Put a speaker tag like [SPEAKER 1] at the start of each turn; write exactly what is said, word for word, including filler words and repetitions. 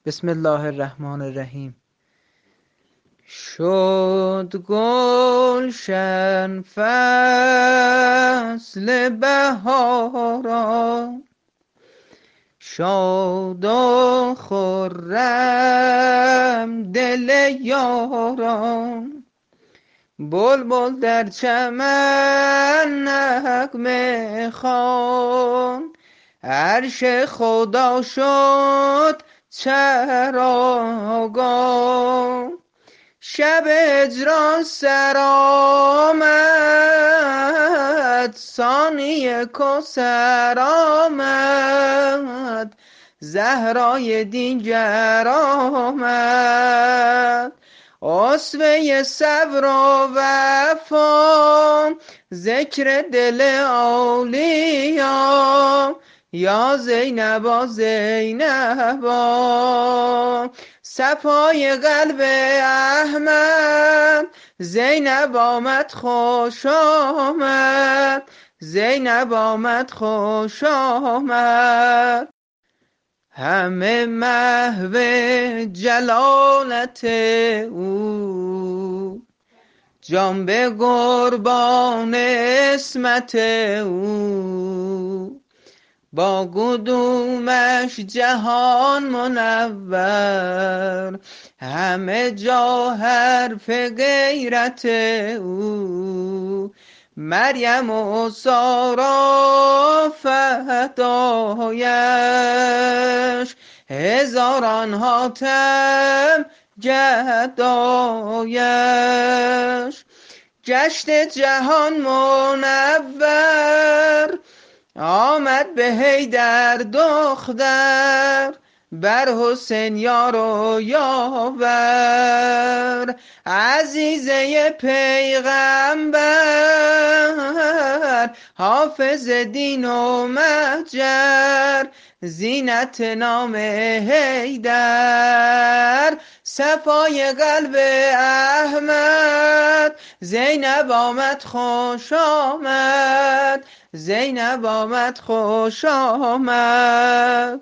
[SPEAKER 1] بسم الله الرحمن الرحیم. شد گلشن فصل بهاران، شاد و خرم دل یاران. بلبل در چمن نغمه خوان، عرش خدا شد چراگاه. شب هجران سر آمد، ثانی کوثر آمد، زهرای دیگر آمد. اسوه صبر و وفا، ذکر دل اولیا، یا زینبا زینبا. صفای قلب احمد، زینب آمد خوش آمد، زینب آمد خوش آمد. همه محو جلالت او، جان به قربان عصمت او. با قدومش جهان منور، همه جا حرف غیرت او. مریم و سارا فدایش، هزاران حاتم گدایش. گشت جهان منور، آمد به حیدر دختر، بر حسین یار و یاور. عزیزه پیغمبر، حافظ دین و مهجر، زینت نام حیدر. صفای قلب احمد، زینب آمد خوش آمد، زینب آمد خوش آمد.